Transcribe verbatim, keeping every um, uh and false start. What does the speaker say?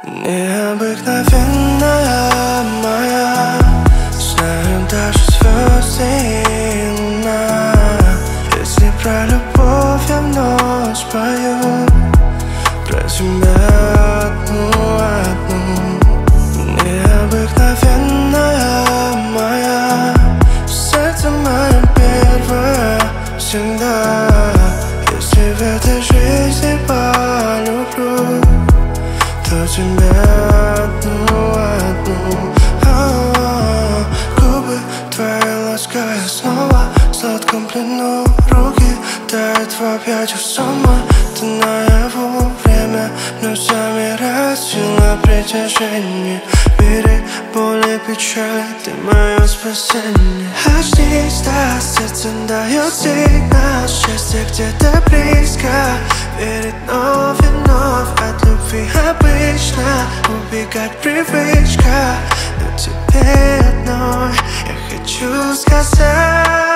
Необыкновенная моя, знаю даже звезды и луна. Если про любовь я вновь спою, про тебя одну, одну. Необыкновенная моя, сердце мое первое всегда. Если в этой жизни полюблю, то тебя одну, одну. А-а-а. Губы твои лаская снова в сладком плену, руки тают в объятиях сама. Ты наяву, время вновь замирает, сила притяжения. Бери боль и печаль, ты мое спасение. Очнись, да, сердце дает сигнал, счастье где-то близко. Верит вновь и вновь, от любви обычно убегать привычка. Но тебе одной я хочу сказать: